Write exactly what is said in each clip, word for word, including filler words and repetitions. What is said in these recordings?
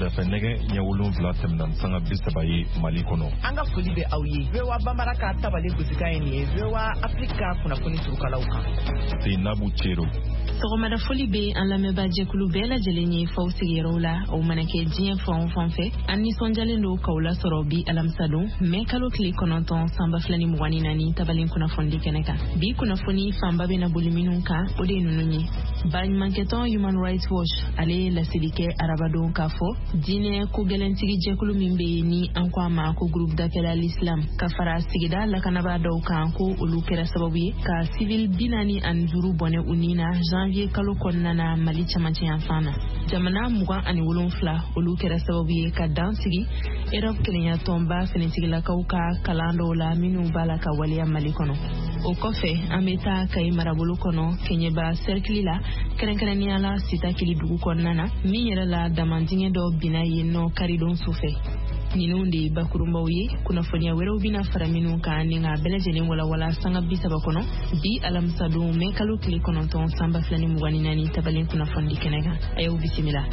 sɔgɔmada fɛ nɛgɛ ɲɛ wolonwula tɛmɛna sanga bi saba ye Mali kɔnɔ. An ka foli bɛ aw ye. V O A Bambara ka tabale gosika ye nin ye V O A Afrika kunnafoni surukalaw kan. Seinabu Cero. Sɔgɔmada foli bɛ an lamɛnba jɛkulu bɛɛ lajɛlen ye faw sigiyɔrɔw la o mana kɛ diɲɛ fan o fan fɛ an nisɔndiyalen don k'aw lasɔrɔ bi alamisa don mɛ kalo tile kɔnɔntɔn sanba fila ni mugan ni naani tabalen kunnafoni kɛnɛ kan. Bi kunnafoni fanba bɛna boli minnu kan o de ye ninnu ye. Baɲumankɛtɔn Human Rights Watch ale ye laseli kɛ arabadon k'a fɔ diinɛ ko gɛlɛntigi jɛkulu min bɛ yen ni an ko a ma ko groupe d'appel à l'islam ka fara sigida lakanabaa dɔw kan ko olu kɛra sababu ye ka civil bi naani ani duuru bɔnɛ u ni na janvier kalo kɔnɔna na Mali cɛmancɛ yan fan na. Jamana mugan ani wolonwula olu kɛra sababu ye ka dan sigi Europe kelenya tɔnba finitigilakaw ka kalan dɔw la minnu b'a la ka waliya Mali kɔnɔ. O kɔfɛ an bɛ taa Kayi marabolo kɔnɔ Keɲeba cercle la kɛrɛnkɛrɛnnenya la Sitakili dugu kɔnɔna na min yɛrɛ la damandingɛ dɔ binna yen nɔ karidon su fɛ. Ninnu de ye bakurunbaw ye. Kunnafoniya wɛrɛw bɛna fara minnu kan ni ka bɛɛ lajɛlen walawala sanga bi saba kɔnɔ bi alamisa don mɛ kalo tile kɔnɔntɔn sanba fila ni mugan ni naani tabalen kunnafoni kɛnɛ kan. A y'aw bisimila.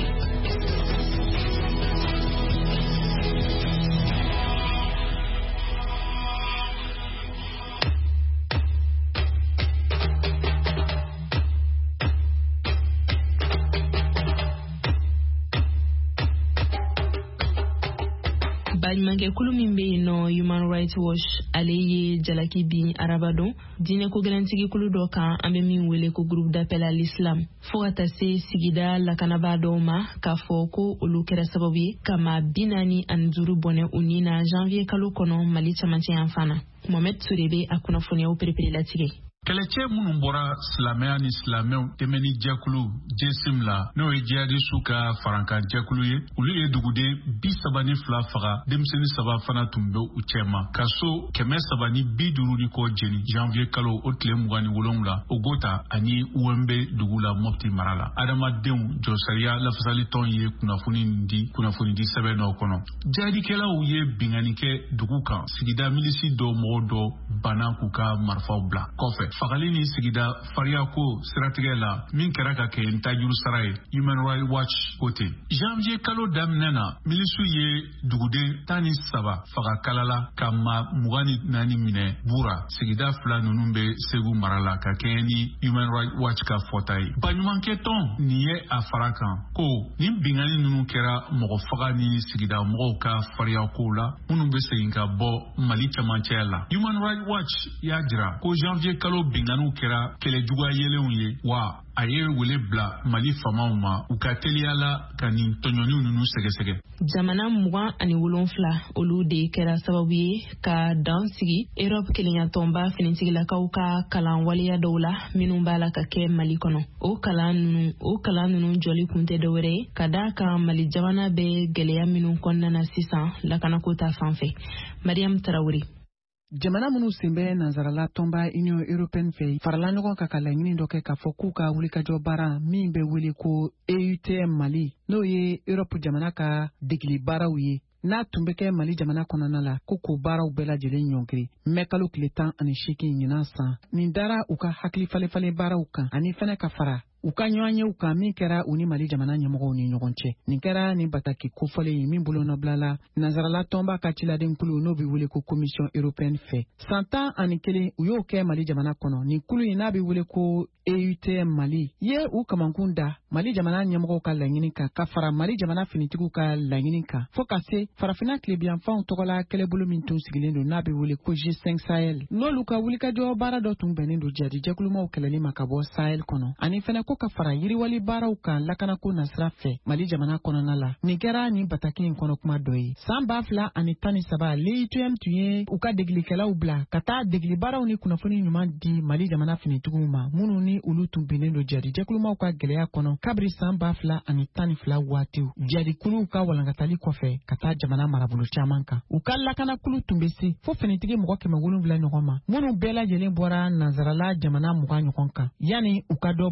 Baɲumankɛkulu min bɛ yen nɔ Human Rights Watch ale ye jalaki bin arabadon diinɛ ko gɛlɛntigi kulu dɔ kan an bɛ min wele ko groupe d'appel à l'islam fo ka taa se sigida lakanabaa dɔw ma k'a fɔ ko olu kɛra sababu ye ka maa bi naani ani duuru bɔnɛ u ni na janvier kalo kɔnɔ Mali cɛmancɛ yan fan na. Mohamed Toure bɛ a kunnafoniyaw perepere latigɛ. Kɛlɛcɛ minnu bɔra silamɛya ni silamɛw dɛmɛ ni jɛkulu Jesim la n'o ye jihadistu ka farankan jɛkulu ye olu ye duguden bi saba ni fila faga denmisɛnnin saba fana tun bɛ u cɛma ka so kɛmɛ saba ni bi duuru ni kɔ jeni janvier kalo o tile mugan ni wolonwula Ogota ani Wembe dugu la Mopti mara la. Adamadenw jɔsariya lafasali tɔn ye kunnafoni nin di kunnafoni di sɛbɛn dɔw kɔnɔ. Jihadikɛlaw ye bingani kɛ dugu kan sigida milisi dɔw mɔgɔ dɔ bana k'u ka marifaw bila kɔfɛ. Fagali ni sigida fariyako siratigɛ la min kɛra ka kɛ ntajuru sara ye Human Rights Watch kote. Janvier kalo daminɛ na milisiw ye duguden tan ni saba faga kalala ka ma mugan ni naani minɛ Bura sigida fila ninnu bɛ Segu mara la ka kɛ ni Human Rights Watch ka fɔta ye. Baɲumankɛtɔn nin ye a fara kan ko nin bingani ninnu kɛra mɔgɔ faga ni sigida mɔgɔw ka fariyako la minnu bɛ segin ka bɔ Mali cɛmancɛ la. Human Rights Watch y'a jira ko janvier kalo binganiw kɛra kɛlɛjuguya yelenw ye wa a ye wele bila Mali famaw ma u ka teliya la ka nin tɔɲɔniw ninnu sɛgɛsɛgɛ. Jamana mugan ani wolonwula olu de kɛra sababu ye ka dan sigi Europe kelenya tɔnba finitigilakaw ka kalan waleya dɔw la minnu b'a la ka kɛ Mali kɔnɔ. O kalan ninnu o kalan ninnu jɔli kun tɛ dɔwɛrɛ ye ka d'a kan Mali jamana bɛ gɛlɛya minnu kɔnɔna na sisan lakanako ta fanfɛ. Mariam Traoré. Jamana minnu sen bɛ nanzarala tɔnba Union Européenne fɛ farala ɲɔgɔn kan ka laɲini dɔ kɛ k'a fɔ k'u ka wulikajɔ baara min bɛ wele ko E U T M Mali n'o ye Europe jamana ka degeli baaraw ye n'a tun bɛ kɛ Mali jamana kɔnɔna la ko k'o baaraw bɛɛ lajɛlen ɲɔngiri mɛ kalo tile tan ani seegin ɲinan san nin dara u ka hakili falefalen baaraw kan ani fɛnɛ ka fara u ka ɲɔgɔn yew kan min kɛra u ni Mali jamana ɲɛmɔgɔw ni ɲɔgɔn cɛ. Nin kɛra ni bataki kofɔlen ye min bolo nɔbilala nanzarala tɔnba ka ciladen kulu n'o bɛ wele ko Commission Européenne fɛ. San tan ani kelen u y'o kɛ Mali jamana kɔnɔ. Nin kulu in n'a bɛ wele ko E U T M Mali ye u kamankun da Mali jamana ɲɛmɔgɔw ka laɲini kan ka fara Mali jamana finitigiw ka laɲini kan fo ka se farafina tilebiyanfanw tɔgɔla kɛlɛbolo min tun sigilen don n'a bɛ wele ko G cinq Sahel. N'olu ka wulikajɔ baara dɔ tun bɛnnen don jadi jɛkulumaw kɛlɛli ma ka bɔ Sahel kɔnɔ ani fɛnɛ ko ka fara yiriwali baaraw kan lakanako nasira fɛ Mali jamana kɔnɔna la. Nin kɛra ni bataki in kɔnɔ kuma dɔ ye. San ba fila ani tan ni saba L E U T M tun ye u ka degelikɛlaw bila ka taa degeli baaraw ni kunnafoni ɲuman di Mali jamana finitigiw ma minnu ni olu tun bɛnnen don jadi jɛkulumaw ka gɛlɛya kɔnɔ kabiri san ba fila ani tan ni fila waatiw. Jadikuluw ka walankatali kɔfɛ ka taa jamana marabolo caman kan. U ka lakanakulu tun bɛ se fo finitigi mɔgɔ kɛmɛ wolonwula ɲɔgɔn ma minnu bɛɛ lajɛlen bɔra nanzarala jamana mugan ɲɔgɔn kan yanni u ka dɔ bɔ a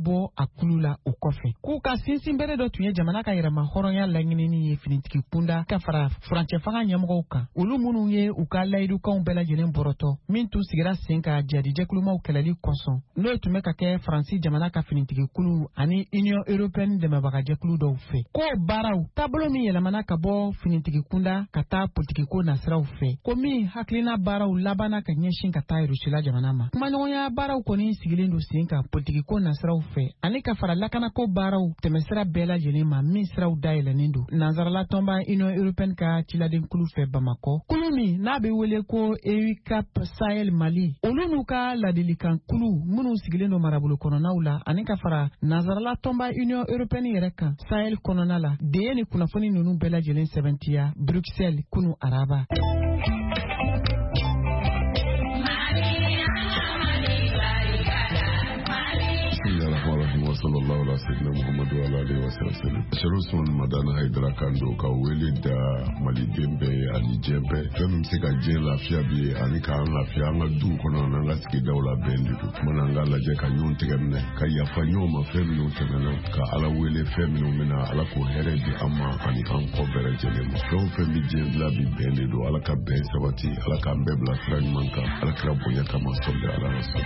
a kulu la o kɔfɛ k'u ka sinsin bere dɔ tun ye jamana ka yɛrɛma hɔrɔnya laɲinini ye finitigi kunda ka fara furancɛ fanga ɲɛmɔgɔw kan olu minnu ye u ka layidukanw bɛɛ lajɛlen bɔrɔtɔ min tun sigira sen ka jadijɛkulumaw kɛlɛli kɔsɔn n'o tun bɛ ka kɛ faransi jamana ka finitigi kulu ani union européenne dɛmɛbagajɛkulu dɔw fɛ k'o baaraw taabolo min yɛlɛmana ka bɔ finitigi kunda ka taa politikiko nasiraw fɛ ko min hakilina baaraw labanna ka ɲɛsin ka taa Rusila jamana ma kumaɲɔgɔnya baaraw kɔni sigilen don sen kan politikiko nasiraw fɛ ani ka fara lakanako baaraw tɛmɛsira bɛɛ lajɛlen ma min siraw dayɛlɛnnen don nansarala tɔnba union européenne ka ciladen kulu fɛ Bamakɔ kulu min n'a bɛ wele ko E U C A P Sahel Mali olu n'u ka ladilikan kulu minnu sigilen don marabolo kɔnɔnaw la ani ka fara nansarala tɔnba union européenne yɛrɛ kan Sahel kɔnɔna la de ye ni kunnafoni ninnu bɛɛ lajɛlen sɛbɛntiya Bruxelles kunu araba. sallallahu alaihi wasallam Muhammadu alaihi wasallam Sharusun Madana Haidara Kando ka wele da Mali Dembe Ali Jembe fem se ka je lafiya bi ani ka an lafiya an du kono na nga sigi dawla bendu mana nga la je ka nyun tigamne ka ya fanyo ma fem no temena ka ala wele fem no mena ala ko here bi amma ani an ko bere jele mo so fem bi je la bi bendu ala ka be sabati ala ka be bla tran manka ala ka boya kama solde ala rasul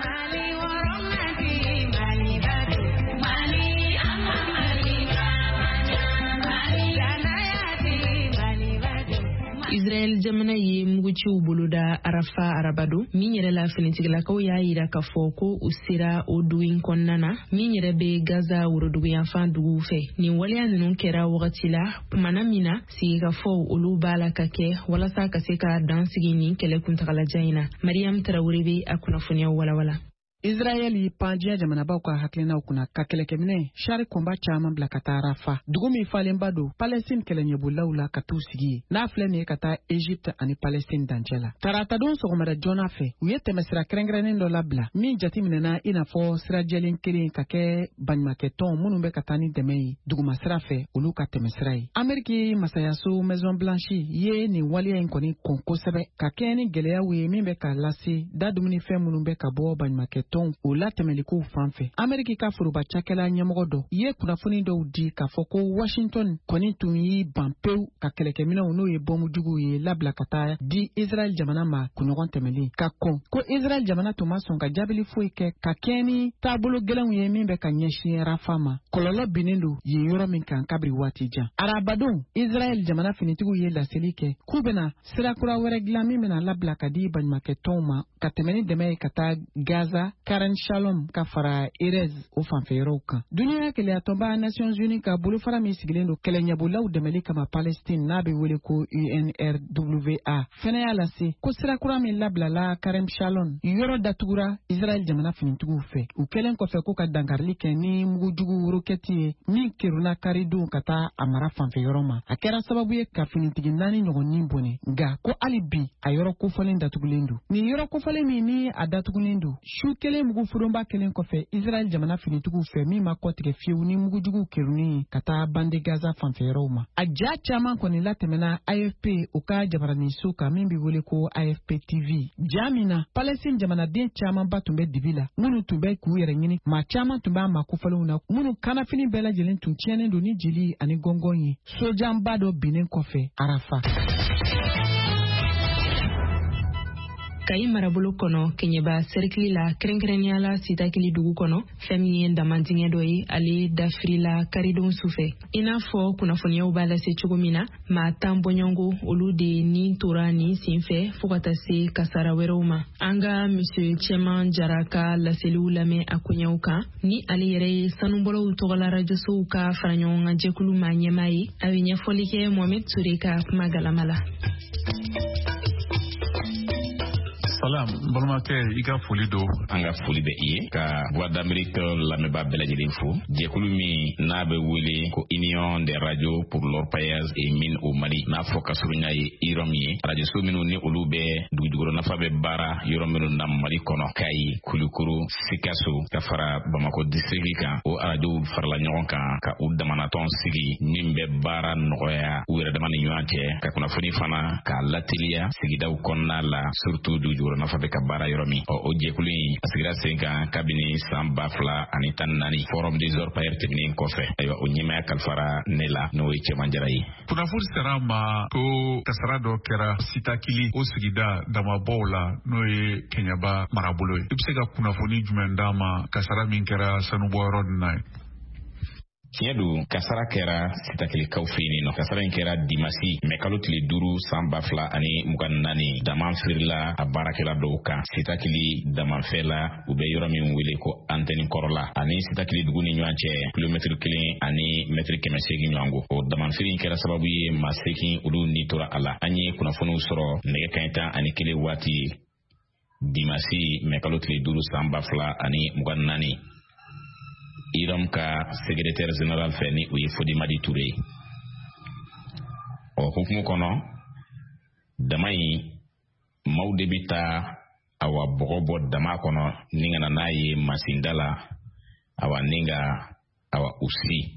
Israel jamana ye muguciw boloda Arafa Arabado min yɛrɛ la finitigilakaw y'a yira k'a fɔ ko u sera o dugu in kɔnɔna na min yɛrɛ bɛ Gaza woroduguyanfan duguw fɛ nin waleya ninnu kɛra wagati la kumana min na sigikafɔw olu b'a la ka kɛ walasa ka se ka dan sigi nin kɛlɛ kuntagalajan in na Mariam Tarawele bɛ a kunnafoniyaw walawala. Israel yi pandiya jamanabaw ka hakilinaw kunna ka kɛlɛkɛminɛ shari kɔnba caman bila ka taa Rafa dugu min falenba don Palestine kɛlɛɲɛbolaw la ka t'u sigi n'a filɛ nin ye ka taa Egypte ani Palestine dancɛ la tarata don sɔgɔmada joona fɛ u ye tɛmɛsira kɛrɛnkɛrɛnnen dɔ labila min jateminɛna i n'a fɔ sirajɛlen kelen ka kɛ baɲumankɛtɔn minnu bɛ ka taa ni dɛmɛ ye duguma sira fɛ olu ka tɛmɛsira ye Ameriki masayaso Maison Blanche ye nin waleya in kɔni kɔn kosɛbɛ ka kɛ ni gɛlɛyaw ye min bɛ ka lase da dumunifɛn minnu bɛ ka bɔ baɲumankɛtɔn o la tɛmɛliko fan fɛ Ameriki ka foroba cakɛla ɲɛmɔgɔ dɔ ye kunnafoni dɔw di k'a fɔ ko Washington kɔni tun y'i ban pewu ka kɛlɛkɛminɛw n'o ye bɔmujuguw ye labila ka taa di Israel jamana ma kunɲɔgɔn tɛmɛlen ka kɔn ko Israel jamana tun ma sɔn ka jaabili foyi kɛ ka kɛ ni taabolo gɛlɛnw ye min bɛ ka ɲɛsin Rafa ma kɔlɔlɔ binnen don yen yɔrɔ min kan kabiri waati jan arabadon Israel jamana finitigiw ye laseli kɛ k'u bɛna sirakura wɛrɛ dilan min bɛna labila ka di baɲumankɛtɔnw ma ka tɛmɛ ni dɛmɛ ye ka taa Gaza Karen Shalom ka fara Erez o fanfɛyɔrɔw kan duniya kɛlɛyatɔnba Nations Unies ka bolofara min sigilen don kɛlɛɲɛbolaw dɛmɛli kama Palestine n'a bɛ wele ko U N R W A fɛnɛ y'a lase ko sirakura min labilala Karen Shalom yɔrɔ datugura Israel jamana finitigiw fɛ u kɛlen kɔfɛ ko ka dankarili kɛ ni mugujugu rokɛti ye min keruna karidenw ka taa a mara fanfɛyɔrɔ ma a kɛra sababu ye ka finitigi naani ɲɔgɔnnin bɔnɛ nka ko hali bi a yɔrɔ kofɔlen datugulen don nin yɔrɔ kofɔlen min ni a datugulen don su kelen mugu furonba kelen kɔfɛ Israel jamana finitigiw fɛ min ma kɔtigɛ fiyewu ni mugujugu kerunin ka taa bande Gaza fanfɛyɔrɔw ma a ja caman kɔni latɛmɛna A F P o ka jabaraniso kan min bɛ wele ko A F P T V ja min na Palestine jamanaden camanba tun bɛ dibi la minnu tun bɛ k'u yɛrɛ ɲini maa caman tun b'a ma kofɔlenw na minnu kanafini bɛɛ lajɛlen tun tiɲɛnen don ni jeli ani gɔngɔn ye sojanba dɔ binnen kɔfɛ Arafa. Kayi marabolo kɔnɔ keɲɛba serikili la kɛrɛnkɛrɛnnenya la sitakili dugu kɔnɔ fɛn min ye damandingɛ dɔ ye ale dafirila karidenw sufɛ i n'a fɔ kunnafoniyaw b'a lase cogo min na maa tan bɔɲɔngo olu de ni tora nin senfɛ fɔɔ ka taa se kasara wɛrɛw ma an ka monsieur Cɛman Jara ka laseliw lamɛn a koɲɛw kan ni ale yɛrɛ ye sanubɔlaw tɔgɔla rajosow ka fara ɲɔgɔn kan jɛkulu maa ɲɛmaa ye a bɛ ɲɛfɔli kɛ Mohamed Ture ka kuma galama la. Salam, balimakɛ i ka foli do an ka foli bɛ i ye ka Voix d'Amérique lamɛnbaa bɛɛ lajɛlen fo jɛkulu min n'a bɛ wele ko Union des radios pour l'orpaillage et mine au Mali n'a fɔ ka surunya ye yɔrɔ min ye radioso minnu ni olu bɛ dugujukɔrɔ nafa bɛ baara yɔrɔ minnu na Mali kɔnɔ Kayi Kulukoro Sikaso ka fara Bamako district kan o radio farala ɲɔgɔn kan ka u damanatɔn sigi min bɛ baara nɔgɔya u yɛrɛ dama ni ɲɔgɔn cɛ ka kunnafoni fana ka lateliya sigidaw kɔnɔna la surtout dugujukɔrɔ bolo nafa be ka bara yoromi o jekulu asigira senka kabini samba fla ani tanani forum des orpailleurs techniques kofe ayo o nyima kalfara nela no e chemanjarai kuna fur serama ko kasara do kera sitakili o sigida dama bola no e kenyaba marabulo ibsega kuna foni jumendama kasara min kera sanu boron nai Tiɲɛdu kasara kɛra sitakili kaw fini no kasara in kɛra dimasi mɛ kalo tile duuru san ba fila ani mugan naani daman firila a baarakɛla dɔw kan sitakili damanfɛla u bɛ yɔrɔ min wele ko antɛni kɔrɔla ani sitakili dugu ni ɲɔgɔn cɛ kilomɛtiri kelen ani mɛtiri kɛmɛ seegin ɲɔgɔngo o damanfiri in kɛra sababu ye maa seegin olu ni tora a la an ye kunnafoniw sɔrɔ nɛgɛ kanɲɛ tan ani kelen waati dimasi mɛ kalo tile duuru san ba fila ani mugan naani Iram ka secrétaire général fɛ ni o ye Fodi Madi Touré o hukumu kɔnɔ dama in maaw de bi taa awa bɔgɔ bɔ dama kɔnɔ ni kana n'a ye masinda la awa ni ka awa u siri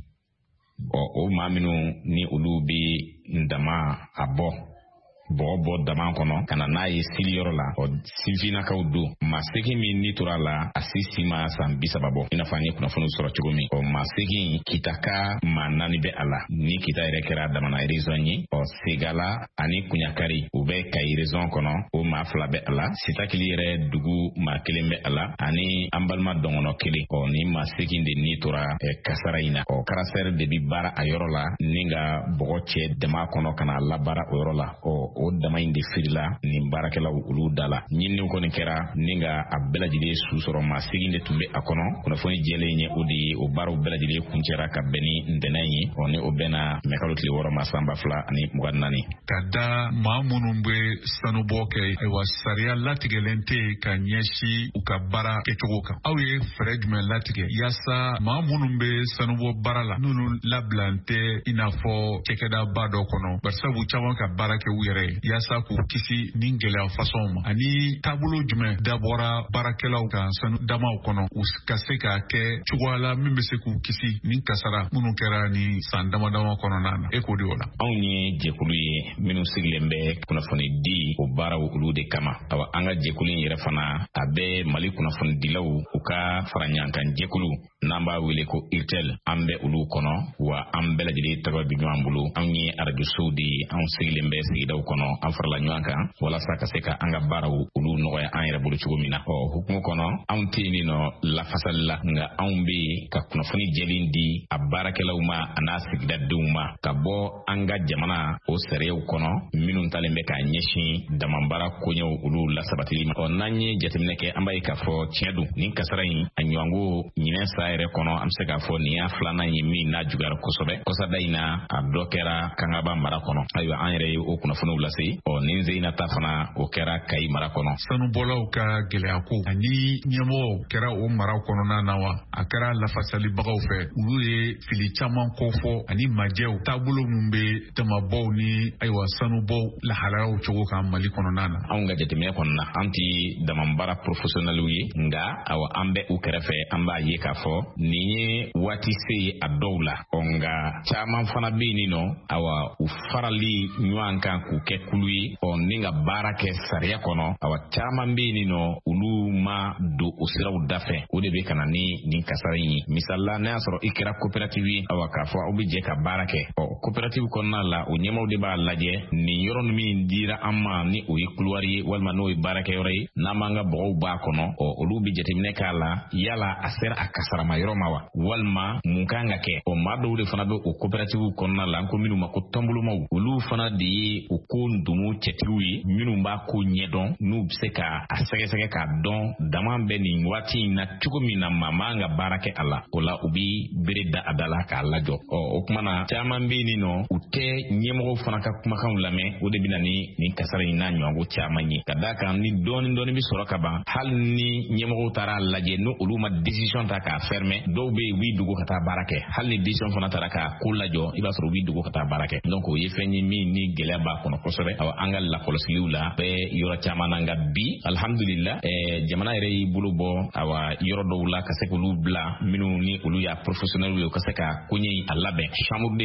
ɔ o maa minnu ni olu bi dama a bɔ bɔgɔ bɔ dama kɔnɔ kana n'a ye sili yɔrɔ la ɔ sifinakaw don maa segin min ni tora la a si si ma san bi saba bɔ i n'a fɔ an ye kunnafoniw sɔrɔ cogo min ɔ maa segin kita ka maa naani bɛ a la ni kita yɛrɛ kɛra damana région ye ɔ segala ani kuɲakari u bɛ kayi région kɔnɔ o maa fila bɛ a la sitakili yɛrɛ dugu maa kelen bɛ a la ani an balima dɔngɔnɔ kelen ɔ ni maa segin de ni tora ɛ kasara in na ɔ karasɛri de bi baara a yɔrɔ la ni ka bɔgɔ cɛ dama kɔnɔ kana labaara o yɔrɔ la ɔ o dama in de firila nin baarakɛlaw olu da la ɲininiw kɔni kɛra ni ka a bɛɛ lajɛlen su sɔrɔ maa segin de tun bɛ a kɔnɔ kunnafoni jɛlen ye o de ye o baaraw bɛɛ lajɛlen kuncɛra ka bɛn ni ntɛnɛn ye ɔ ni o bɛnna mɛkalo tile wɔɔrɔ ma san ba fila ani mugan naani ka da maa minnu bɛ sanubɔ kɛ ayiwa sariya latigɛlen tɛ ka ɲɛsin u ka baara kɛcogo kan aw ye fɛɛrɛ jumɛn latigɛ yaasa maa minnu bɛ sanubɔ baara la n'olu labilan tɛ i n'a fɔ cɛkɛda ba dɔ kɔnɔ barisabu caman ka baara kɛ u yɛrɛ ye yaasa k'u kisi ni gɛlɛya fasɔnw ma ani taabolo jumɛn dabɔra baarakɛlaw kan sanu damaw kɔnɔ u ka se k'a kɛ cogoya la min bɛ se k'u kisi ni kasara minnu kɛra ni san dama dama kɔnɔna na e k'o de o la anw ye jɛkulu ye minnu sigilen bɛ kunnafoni di o baaraw olu de kama awa an ka jɛkulu in yɛrɛ fana a bɛ mali kunnafoni dilaw u ka fara ɲɔgɔn kan jɛkulu n'an b'a wele ko irtel an bɛ olu kɔnɔ wa an bɛɛ lajɛlen tɔgɔ bɛ ɲɔgɔn bolo anw ye arajosow de ye anw sigilen bɛ sigidaw kɔnɔ an farala ɲɔgɔn kan walasa ka se ka an ka baaraw olu nɔgɔya an yɛrɛ bolo cogo min na ɔ hukumu kɔnɔ anw tɛ yen nɔ lafasali la nka anw bɛ ka kunnafoni jɛlen di a baarakɛlaw ma a n'a sigidadenw ma ka bɔ an ka jamana o sariyaw kɔnɔ minnu talen bɛ k'a ɲɛsin damabaara koɲɛw olu lasabatili ma ɔ n'an ye jateminɛ kɛ an b'a ye k'a fɔ tiɲɛ don nin kasara in a ɲɔgɔnko ɲinɛ sa yɛrɛ kɔnɔ an bɛ se k'a fɔ nin y'a filanan ye min n'a juguyara kosɛbɛ kɔsada in na a dɔ kɛra kangaba mara kɔnɔ ayiwa an yɛrɛ ye o kunnafoniw lase ɔ nin zeyina ta fana o kɛra kayi mara kɔnɔ sanubɔlaw ka gɛlɛya ko ani ɲɛmɔgɔw kɛra o mara kɔnɔna na wa a kɛra lafasalibagaw fɛ olu ye fili caman kofɔ ani majɛw taabolo min bɛ tɛmɛbɔw ni ayiwa sanubɔw lahalayaw cogo kan mali kɔnɔna na anw ka jateminɛ kɔnɔna an tɛ damabara professionnels ye nka awa an bɛ u kɛrɛfɛ an b'a ye k'a fɔ nin ye waati se ye a dɔw la ɔ nka caman fana bɛ yen nɔ awa u farali ɲɔgɔn kan k'u kɛ kulu ye ɔ ni ka baara kɛ sariya kɔnɔ awa caman bɛ yen nɔ olu ma don o siraw da fɛ o de bɛ ka na ni nin kasara in ye misalila n'a y'a sɔrɔ i kɛra coopérative ye awa k'a fɔ aw bɛ jɛ ka baara kɛ ɔ coopérative kɔnɔna la o ɲɛmaaw de b'a lajɛ nin yɔrɔ min dira an ma ni o ye couloir ye walima n'o ye baarakɛyɔrɔ ye n'an b'an ka bɔgɔw b'a kɔnɔ ɔ olu bɛ jateminɛ k'a la yala a sera a kasarama yɔrɔ ma wa walima mun kan ka kɛ ɔ maa dɔw de fana bɛ o coopérative kɔnɔna la an ko minnu ma ko tɔnbolomaw olu fana de ye o ko ndomo cɛtigiw ye minnu b'a ko ɲɛdɔn n'u bɛ se ka a sɛgɛsɛgɛ k'a dɔn dama bɛ nin waati in na cogo min na maa man ka baara kɛ a la o la u bɛ bere da a da la k'a lajɔ ɔ o kuma na caman bɛ yen nɔ u tɛ ɲɛmɔgɔw fana ka kumakanw lamɛn o de bɛ na ni nin kasara in n'a ɲɔgɔnko caman ye ka d'a kan ni dɔɔni dɔɔni bɛ sɔrɔ ka ban hali ni ɲɛmɔgɔw taara lajɛ n'o olu ma décision ta k'a fermer dɔw bɛ yen u b'i dogo ka taa baara kɛ hali ni décision fana taara k'a ko lajɔ i b'a sɔrɔ u b'i dogo ka taa baara kɛ donc o ye fɛn ye min ni gɛlɛya b'a kɔnɔ kosɛbɛ aw an ka lakɔlɔsiliw la bɛ yɔrɔ caman na nka bi alhamdulillah ɛɛ jamana yɛrɛ y'i bolo bɔ awa yɔrɔ dɔw la ka se k'olu bila minnu ni olu y'a professionnels ye u ka se ka koɲɛ a labɛn chambre de mine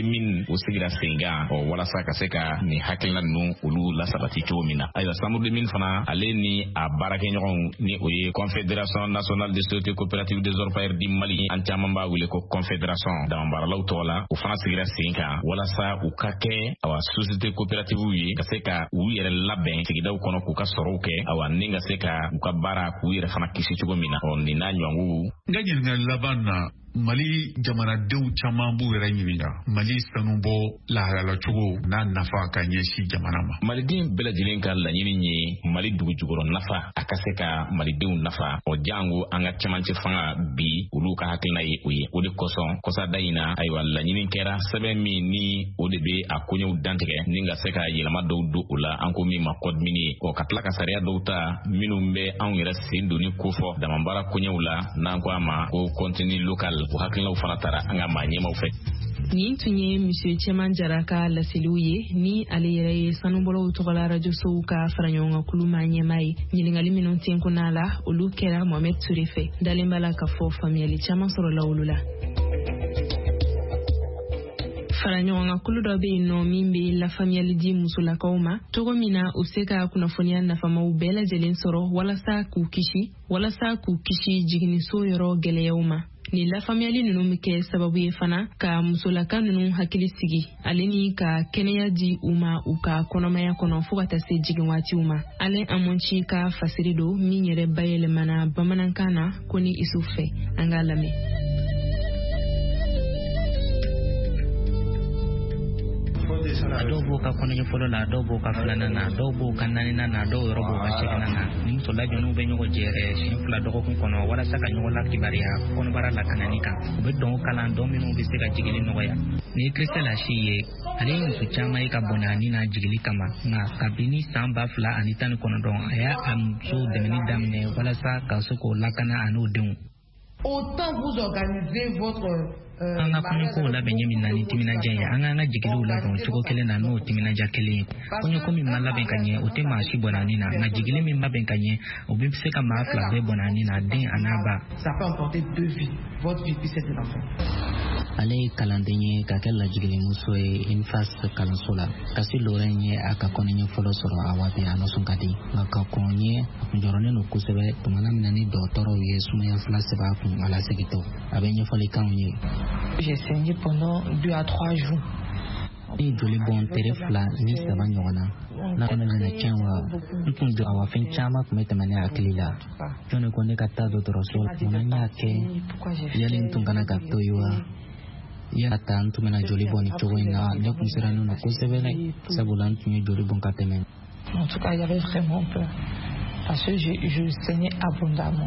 o sigira senga o walasa ka se ka ni hakilina nu olu la sabati cogo min na ayiwa samuru deux mille fana ale ni a baarakɛ ɲɔgɔnw ni o ye Confédération nationale des sociétés coopératives des orpailleurs du Mali an caman b'a wele ko Confédération damabaaralaw tɔgɔ la o fana sigira sen kan walasa u ka kɛ awa société coopérative ye ka se ka u yɛrɛ labɛn sigidaw kɔnɔ k'u ka sɔrɔw kɛ awa ni ka se ka u ka baara k'u yɛrɛ fana kisi cogo min na ɔ nin n'a ɲɔgɔnw. N ka ɲininkali laban na Mali jamanadenw caman b'u yɛrɛ ɲininka Mali sanubɔ lahalala cogo n'a nafa ka ɲɛsin jamana ma. Maliden bɛɛ lajɛlen ka laɲini ye Mali dugu jukɔrɔ nafa a ka se ka malidenw nafa o jango an ka cɛmancɛ fanga bi olu ka hakilina ye o ye o de kosɔn kɔsada in na ayiwa laɲini kɛra sɛbɛn min ni o de bɛ a koɲɛw dantigɛ ni ka se ka yɛlɛma dɔw don o la an ko min ma code minier o ka tila ka sariya dɔw ta minnu bɛ anw yɛrɛ sen doni kofɔ damabaara koɲɛw la n'an ko a ma ko contenu local o hakilinaw fana taara an ka maa ɲɛmaw fɛ. Nin tun ye Monsieur Cɛman Jara ka laseliw ye ni ale yɛrɛ ye sanubɔlaw tɔgɔla radio sow ka fara ɲɔgɔn kan kulu maa ɲɛma ye ɲininkali minnu tenkuna la olu kɛra Mohamed Ture fɛ dalen b'a la ka fɔ faamuyali caman sɔrɔla olu la. Fara ɲɔgɔn kan kulu dɔ bɛ yen nɔ min bɛ lafaamuyali di musolakaw ma cogo min na u se ka kunnafoniya nafamaw bɛɛ lajɛlen sɔrɔ walasa k'u kisi walasa k'u kisi jiginniso yɔrɔ gɛlɛyaw ma. Ni lafaamuyali ninnu bɛ kɛ sababu ye fana ka musolaka ninnu hakili sigi ale ni ka kɛnɛya di u ma u ka kɔnɔmaya kɔnɔ fo ka taa se jigin waatiw ma. Ale Amonci ka fasiri don min yɛrɛ bayɛlɛmana bamanankan na ko ni isu fɛ an k'a lamɛn. A dɔw b'o ka kɔnɔɲɛ fɔlɔ la, a dɔw b'o ka filanan na, a dɔw b'o ka naaninan na, a dɔw yɔrɔ b'o ka seginnan na. Ni muso lajɔnw bɛ ɲɔgɔn jɛ siɲɛ fila dɔgɔkun kɔnɔ walasa ka ɲɔgɔn lakibariya kɔnɔbara lakanani kan. U bɛ dɔn kalan dɔn minnu bɛ se ka jigili nɔgɔya. Ni ye Christelle Ashi ye, ale ye muso caman ye ka bɔnɛ ani na jigili kama. Nka kabini san ba fila ani tan ni kɔnɔntɔn a y'a a muso dɛmɛni daminɛ walasa ka se k'o lakana a n'o denw. Autant vous organisez votre an ka kɔɲɔkow labɛn ɲɛ min na ni timinadiya ye an k'an ka jigiliw labɛn o cogo kelen na n'o timinadiya kelen ye. Kɔɲɔko min ma labɛn ka ɲɛ o tɛ maa si bɔnani na nka jigili min labɛn ka ɲɛ o bɛ se ka maa fila bɛɛ bɔnani na den a n'a ba. Ça peut emporter deux vies, votre vie puis celle de l'enfant. Ale ye kalanden ye ka kɛ lajigilimuso ye I N F A S kalanso la. Kasi Lorraine ye a ka kɔɲɔɲɛ fɔlɔ sɔrɔ a waati a nisɔn ka di nka ka kɔn ye a kun jɔrɔnen don kosɛbɛ tumana min na ni dɔgɔtɔrɔw ye sumaya fila sɛbɛn a kun a lasegitɔ a bɛ ɲɛfɔli kanw ye. J'ai saigné pendant deux à trois jours. Ni joli bɔn tere fila ni saba ɲɔgɔn na n'a kɔnɔ nana tiɲɛ wa n tun jɔ awa fɛn caman tun bɛ tɛmɛ ne hakili la jɔnni ko ne ka taa dɔgɔtɔrɔso la mun na n y'a kɛ yali n tun kana ka to ye wa yala ta n tun bɛna joli bɔn ni cogo in na ne kun sirannen don kosɛbɛ dɛ sabula n tun ye joli bɔn ka tɛmɛ. En tout cas, il y avait vraiment peur parce que je, je saignais abondamment.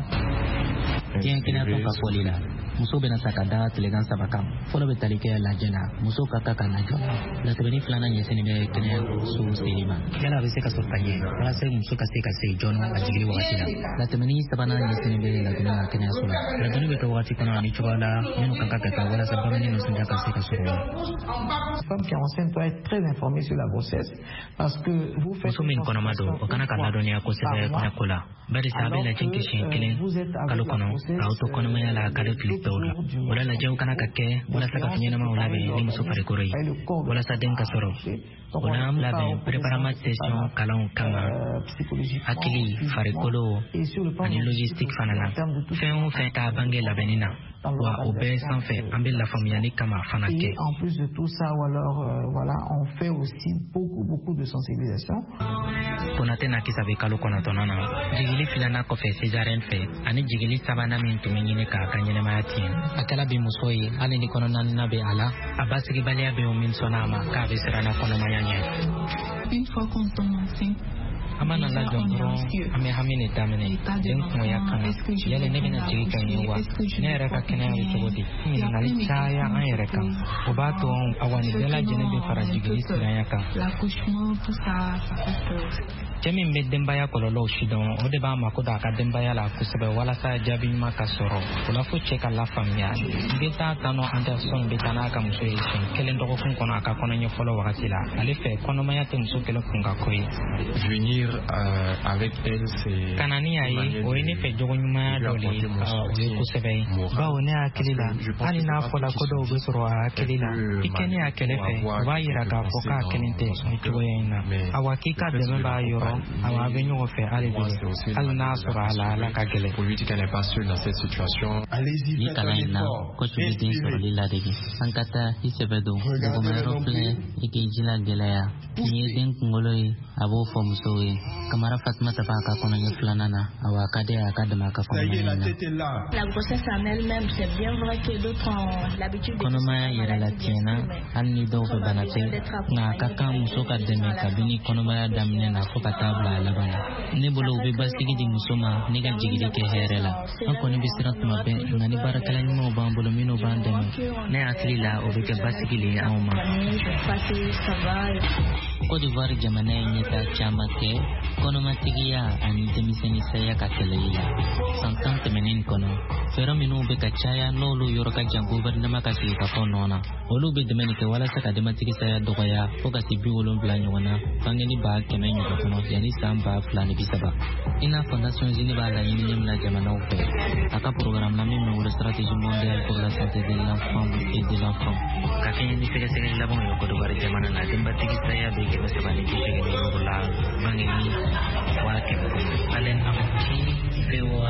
Tiɲɛ kɛnɛyatɔ ka fɔli la muso bɛna ta ka da tilegan saba kan fɔlɔ bɛ tali kɛ lajɛ la muso ka kan ka lajɔ lasɛbɛnni filanan ɲɛsinnen bɛ kɛnɛyaso seli ma yala a bɛ se ka sɔrɔ ka ɲɛ walasa muso ka se ka se joona a jigili wagati la latɛmɛni sabanan ɲɛsinnen bɛ ladonni na kɛnɛyaso la ladonni bɛ kɛ wagati kɔnɔ ani cogoya la minnu kan ka kɛ kan walasa bamanan nisɔndiya ka se ka sɔrɔ la. Femme qui est enceinte doit être très informée sur la grossesse parce que vous faites. Muso min kɔnɔma don o kana ka ladɔnniya kosɛbɛ kɔɲɔko la barisa a bɛ lajɛ kɛ siɲɛ kelen kalo kɔnɔ k'aw to kɔnɔmaya la kalo tile dɔw la o la lajɛw kana ka kɛ walasa ka fiɲɛnamaw labɛn ni muso farikolo ye walasa den ka sɔrɔ o la an labɛn préparama session kalanw kama hakili farikolo ani logistique fana na fɛn o fɛn t'a bange labɛnni na wa o bɛɛ sanfɛ an bɛ lafaamuyali kama fana kɛ. En plus de tout ça, ou alors euh, voilà, on fait aussi beaucoup beaucoup de sensibilisation. Konate na kisa bɛ kalo kɔnɔntɔnnan na jigili filanan kɔfɛ césarienne fɛ ani jigili sabanan min tun bɛ ɲini k'a ka ɲɛnɛmaya tiɲɛ a kɛla bi muso ye hali ni kɔnɔnaaninan bɛ a la a basigibaliya bɛ o min sɔnna a ma k'a bɛ siran na kɔnɔmaya ɲɛ. Une fois qu'on tombe enceinte, an mana lajɔ dɔrɔn an bɛ hami de daminɛ den kunya kama yali ne bɛna jigi ka ɲɛ wa ne yɛrɛ ka kɛnɛya bɛ cogo di ɲininkali caya an yɛrɛ kan o b'a to awa ni bɛɛ lajɛlen bɛ fara jigili siranya kan. Cɛ min bɛ denbaya kɔlɔlɔw si dɔn o de b'a mako don a ka denbaya la kosɛbɛ walasa jaabi ɲuman ka sɔrɔ o la fo cɛ ka lafaamuya n bɛ taa Tano Anderson bɛ taa n'a ka muso ye siɲɛ kelen dɔgɔkun kɔnɔ a ka kɔnɔɲɛ fɔlɔ wagati la ale fɛ kɔnɔmaya tɛ muso kelen kun ka ko ye. Venir dire euh, avec elle c'est kanani ayi o ne fe jogo nyuma dole o ye kusebe ba o ne akilila ani na fola ko do be soro akilila ikene akele fe ba yira ka foka akelinte ni to yena awakika de ba yoro awa be nyogo fe ale bi al na soro ala ala ka gele pour lui dire qu'elle n'est pas seule dans cette situation. Allez-y, faites un effort. Respirez. Sankata hisebedo gomero ple ikijila gelaya ni den kungoloi abo fomsoe kamara Fatma tapaka kono nyeflanana awakade akadama ka fomana la grossesse en elle-même c'est bien vrai que d'autres ont l'habitude de kono ma yera la tiena anni do fe banate na kaka musoka deme kabini kono ma damne na ko patabla labana ne bolo be basigi di musoma ne ga jigide ke herela an koni bisirat mabe ngani barakala ni mo bambolo mino bandeme ne atlila o be ke basigili awma Côte d'Ivoire jamana nyeta chama ke kono matigia ani demiseni saya kakeleila santan temenin kono fenomeno be kachaya nolu yoroka jango bernama kasi ka konona olu be demeni ke wala saka dematigi saya dogoya foka tibi wolon blanyo wana bangeni ba kemenyo kono yani samba flani bisaba ina fondation zini ba la yini nyamla jamana ope aka programme la même ou stratégie mondiale pour la santé de l'enfant et de l'enfant kakeni ni sega sega labon yo Côte d'Ivoire jamana na dematigi saya be ke sabani ke sega ni rola bangeni wake alen amti bewa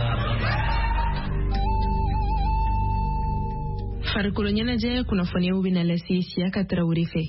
farikolo ɲɛnajɛ kunnafoniyaw bɛna lase Siyaka Tarawele fɛ.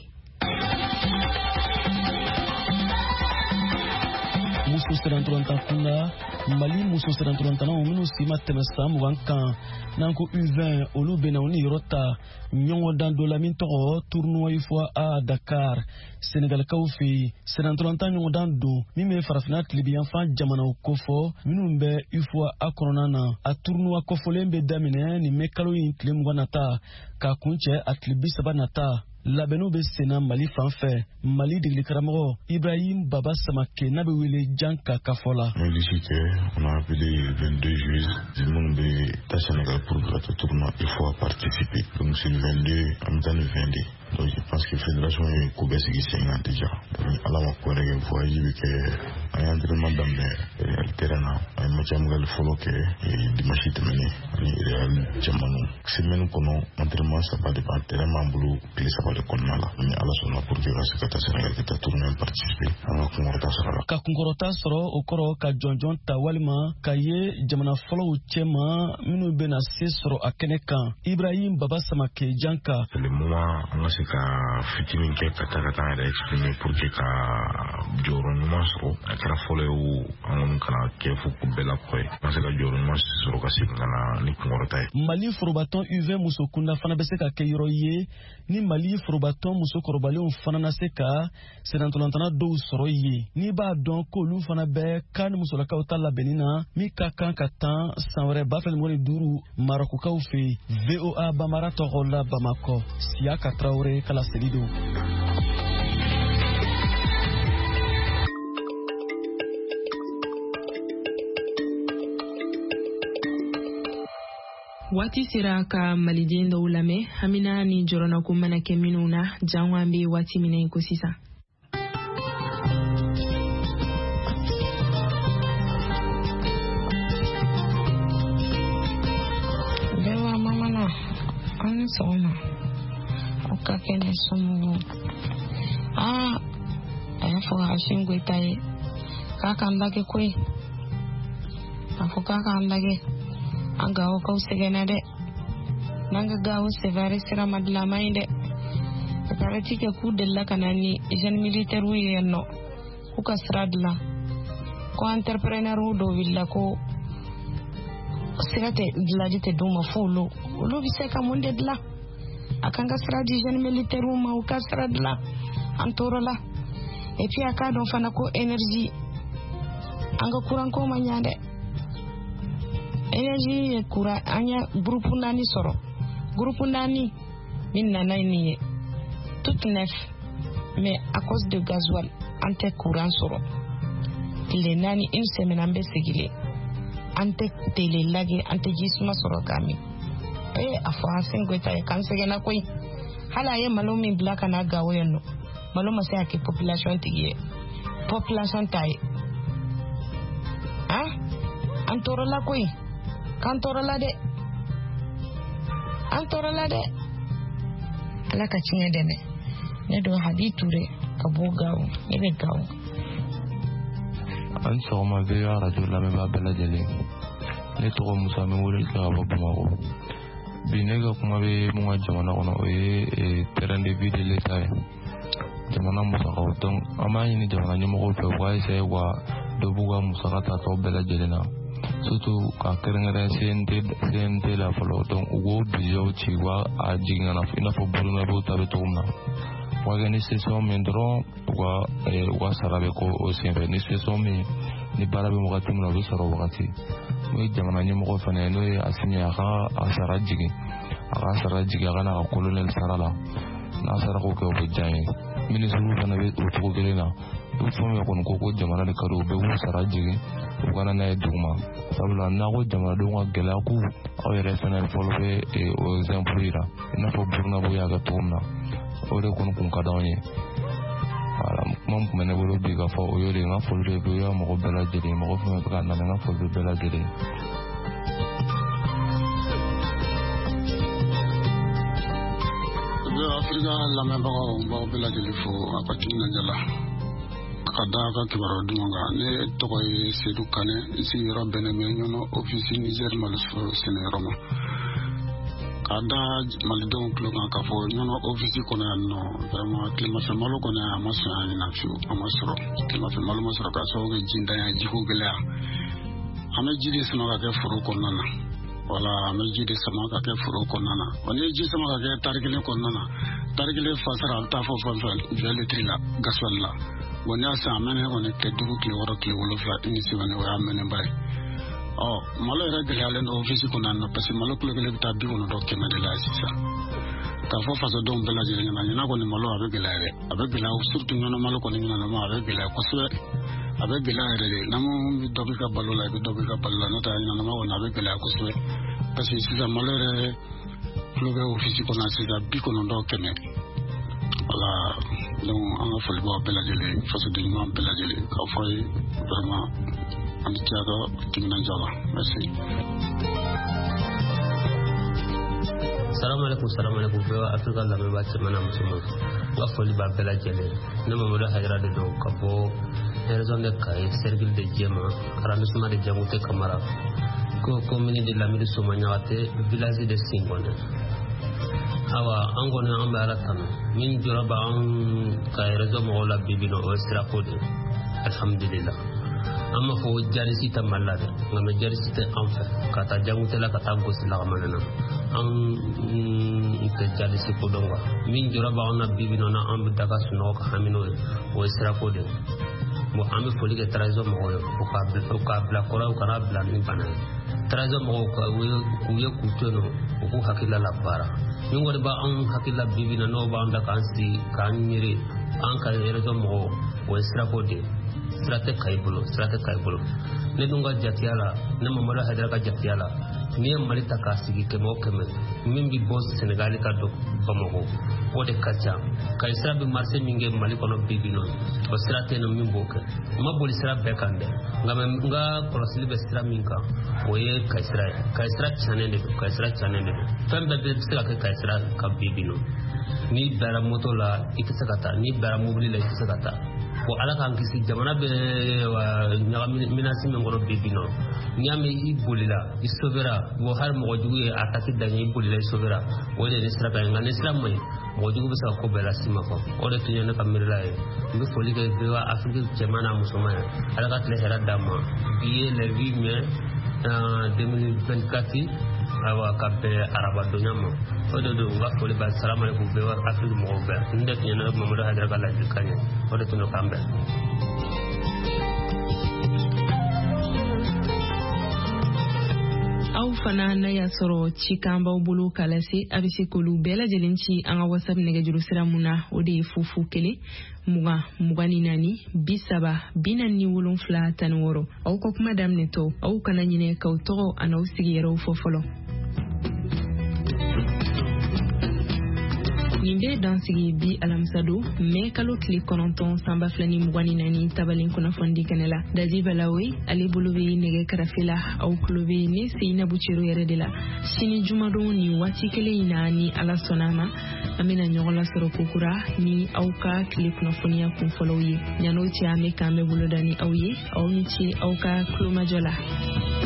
muso siranturantan kunda Mali muso siranturantanaw minnu si ma tɛmɛ san mugan kan n'an ko U vingt olu bɛna u ni yɔrɔ ta ɲɔgɔn dan dɔ la min tɔgɔ tournoi U F O A Dakar Senegalikaw fɛ yen siranturantan ɲɔgɔn dan don min bɛ farafinna tilibiyanfan jamanaw kofɔ minnu bɛ U F O A kɔnɔna na a tournoi kɔfɔlen bɛ daminɛ nin mɛ kalo in tile mugan nata k'a kuncɛ a tile bi saba nata labɛnniw bɛ senna Mali fan fɛ Mali degeli karamɔgɔ Ibrahim Baba Samake n'a bɛ wele Janka ka fɔ la. On a appelé vingt-deux juges du monde de Sénégal pour le tournoi il faut participer. Donc c'est le vingt-deux, en même temps le vingt-deux. Donc je pense que la fédération est couverte qui s'est déjà. Donc à la fois les voyages que un entraînement dans le terrain, un match à Mougal Follow que dimanche terminé, il est à Jamano. Semaine qu'on a entraînement ça va dépendre tellement boulot puis ça va le connaître là. Mais à la zone pour que la secrétaire Sénégal qui a tourné participer. On va kungorota sara. Ka kungorota soro okoro ka jonjon tawalima ka ye jamana follow chema minu bena se soro akene kan Ibrahim Baba Samake Janka. Le moment on a ka fitinin ke kata kata ada exprimer pour que ka joro numa soro akara follow on kana ke fu kubela koy parce que joro numa soro ka singana ni kungorota. Mali forobaton U vingt muso kunda fana bese ka ke yoro ye ni Mali forobaton muso korobale fana na se ka senantolantana do soro ye ni ba don ko lu fana bɛ kan musolakaw ta labɛnni na min ka kan ka tan san wɛrɛ ba fila ni duuru Marokukaw fɛ V O A Bamara tɔgɔ la Bamakɔ Siyaka Tarawele kala seli don. Waati sera ka maliden dɔw lamɛn Hamina ni jɔrɔna ko mana kɛ minnu na jango an bɛ waati min ko sisan. Soma ukakene somo ah ayafo ashingwe tai kaka ndage kwe afo kaka ndage anga o ko segena de nanga gawo sevare sira madla mainde kare tike ku della kanani jeune militaire wi yenno ku kasradla ko entrepreneur do villa ko sirate dilajite duma folo lo biseka monde dla akanga sradi jeune militaire ma o kasradla antorola et puis aka don fana ko énergie anga kuran ko manyande énergie kura anya groupe nani soro groupe nani min nanani tout neuf mais à cause de gasoil ante courant soro le nani une semaine ambe segile ante tele lage ante jisuma soro kami eh afwa sengweta e kansege na koi hala ye malomi black na gawo yenno maloma se ake population tiye population tai ah an torola koy kan torola de an torola de ala ka cinye deme ne do Hadi Touré ka bo gawo ne be gawo an sɔgɔma bɛ arajo lamɛnbaa bɛɛ lajɛlen ne tɔgɔ Musa min wele ka bɔ Bamakɔ bi ne ka kuma bɛ mun ka jamana kɔnɔ o ye terrain de vie de l'État ye jamana musakaw donc an b'a ɲini jamana ɲɛmɔgɔw fɛ u k'a essayer wa dɔ b'u ka musaka ta tɔ bɛɛ lajɛlen na surtout ka kɛrɛnkɛrɛn C N T C N T la fɔlɔ donc u k'o budget ci u ka a jigin ka na i n'a fɔ Burukinabew ta bɛ cogo min na u ka kɛ ni session min dɔrɔn u ka u ka sara bɛ k'o o senfɛ ni session min ni baara bɛ wagati min na o bɛ sɔrɔ wagati n'o ye jamana ɲɛmɔgɔ fana ye n'o ye a signé a ka a sara jigin a ka sara jigin a ka na ka colonel sara la n'a sara k'o kɛ o bɛ diya n ye minisiriw fana bɛ o cogo kelen na du fɛn fɛn kɔni ko ko jamana de ka di u bɛɛ b'u sara jigin u kana n'a ye dugu ma sabula n'a ko jamanadenw ka gɛlɛya ko aw yɛrɛ fana fɔlɔ bɛ o exemple yira i n'a fɔ Burukinabew y'a kɛ cogo min na o de kɔni kun ka d'anw ye voilà kuma min tun bɛ ne bolo bi ka fɔ o y'o de ye n ka foli de bɛ o mɔgɔ bɛɛ lajɛlen mɔgɔ fɛn fɛn bɛ ka na n ka foli bɛ bɛɛ lajɛlen Afrika lamɛnbagaw n b'aw bɛɛ lajɛlen fo a ka timinadiya la ka da ka kibaruya duman kan ne tɔgɔ ye Seydou Kane n sigiyɔrɔ bɛnnen bɛ ɲɔnɔ ofisi Niger malosɔrɔ sɛnɛyɔrɔ ma ka da malidenw tulo kan k'a fɔ ɲɔnɔ ofisi kɔnɔ yan nɔ vraiment tilemafɛmalo kɔnɔ a ma sɔn yan ɲinan fiyewu a ma sɔrɔ tilemafɛmalo ma sɔrɔ k'a sababu kɛ ji ntanya jiko gɛlɛya an bɛ ji de sama ka kɛ foro kɔnɔna na wala an bɛ ji de sama ka kɛ foro kɔnɔna na wa n'i ye ji sama ka kɛ tari kelen kɔnɔna na tari kelen fasara a bɛ taa fɔ fɛn fɛn vingt litres la gasoil la wa n'i y'a san a mɛnɛ kɔni tile duuru tile wɔɔrɔ tile wolonwula i ni semaine o y'a mɛnɛba ye ɔ malo yɛrɛ gɛlɛyalen don ofisi kɔnɔ yan nɔ parce que malo kilo kelen bɛ taa bi kɔnɔntɔn kɛmɛ de la sisan k'a fɔ fasodenw bɛɛ lajɛlen ɲɛna ɲinan kɔni malo a bɛ gɛlɛya dɛ a bɛ gɛlɛya surtout ɲɔnɔ malo kɔni ɲinan ma a bɛ gɛlɛya kosɛbɛ a bɛ gɛlɛya yɛrɛ de n'an bɛ dɔ bɛ ka balo la i bɛ dɔ bɛ ka balo la n'o tɛ ɲinan ma kɔni a bɛ gɛlɛya kosɛbɛ parce que sisan malo yɛrɛ kilo bɛ ofisi kɔnɔ sisan bi kɔnɔntɔn kɛmɛ voilà donc an ka foli b'aw bɛɛ lajɛlen fasoden ɲuman bɛɛ lajɛlen k'a fɔ a ye vraiment an bɛ tila ka timinadiya la merci. Salamu alaikum, salamu alaikum. Bɛɛ Afrika lamɛnbaa cɛman n'a musoman n ka foli b'a bɛɛ lajɛlen ne Mamadu Hayidara de don ka bɔ région de Kayi cercle de Djema arrondissement de Diangote Kamara ko commune de Lamini Soma Ɲagate village de Singone awa an kɔni an bɛ Ala tanu min jɔra bɛ an ka région mɔgɔw la bi bi la o ye sirako de alhamdulillah an m'a fɔ jarisi tɛ Mali la dɛ nka mɛ jarisi tɛ an fɛ ka taa Diangote la ka taa gosi lagamana na an tɛ jarisi kodɔn quoi min jɔra bɛ an na bi bi la an bɛ daga sunɔgɔ ka hami n'o ye o ye sirako de bon an bɛ foli kɛ tradition mɔgɔw ye u k'a bila kɔrɔ u kana bila ni bana ye tradition mɔgɔw u ye k'u to yen nɔ u k'u hakilila la baara ni kɔni b'an hakilila bi bi la n'o b'an da k'an sigi k'an miiri an ka région mɔgɔw o ye sirako de ye sira tɛ Kayi bolo sira tɛ Kayi bolo ne dun ka jatiya la ne Mamadu Hayidara ka jatiya la n'i ye Mali ta k'a sigi kɛmɛ o kɛmɛ min bɛ bɔ Senegali ka don Bamako o de ka ca Kayi sira bɛ marché min kɛ Mali kɔnɔ bi bi la o sira tɛ yen min b'o kɛ n ma boli sira bɛɛ kan dɛ nka n ka kɔlɔsili bɛ sira min kan o ye Kayi sira ye Kayi sira tiɲɛnen de don Kayi sira tiɲɛnen de don fɛn bɛɛ bɛ se ka kɛ Kayi sira kan bi bi la n'i bɛra moto la i tɛ se ka taa n'i bɛra mobili la i tɛ se ka taa bon Ala k'an kisi jamana bɛ ɲagamisi min kɔnɔ bi bi la n'i y'a mɛn i bolila i sauvera bon hali mɔgɔ jugu ye attaque daɲɛ i bolila i sauvera o de ye ne sira ka ɲi nka ne sira ma ɲi mɔgɔ jugu bɛ se ka ko bɛɛ las'i ma quoi o de tun ye ne ka miirila ye n bɛ foli kɛ V O A Afrique cɛman n'a musoman ye Ala ka tile hɛrɛ d'a ma bi ye le huit mai deux mille vingt-quatre awa ka bɛn arabadonya ma o de don n ka foli b'a salamu alaikum V O A Afrique mɔgɔw bɛɛ n de tun ye ne Mamadu Hayidara ka ladilikan ye o de tun don k'an bɛn. aw fana na y'a sɔrɔ cikan b'aw bolo k'a lase a bɛ se k'olu bɛɛ lajɛlen ci an ka whatsapp nɛgɛjuru sira mun na o de ye fufu kelen mugan mugan ni naani bi saba bi naani ni wolonfila tan ni wɔɔrɔ aw ka kuma daminɛtɔ aw kana ɲinɛ k'aw tɔgɔ a n'aw sigiyɔrɔw fɔ fɔlɔ. nin bɛ dansigi bi alamisa don mai kalo tile kɔnɔntɔn sanba fila ni mugan ni naani tabalen kunnafoni kɛnɛ la daji balawe ale bolo bɛ nɛgɛ karafe la aw tulo bɛ ne Seinabu Cero yɛrɛ de la sini jumadon ni waati kelen in na ni ala sɔnna ma an bɛna ɲɔgɔn lasɔrɔ kokura ni aw ka tile kunnafoniya kunfɔlɔw ye yan'o cɛ an bɛ k'an bɛ boloda ni aw ye aw ni ce aw ka kulomajɔ la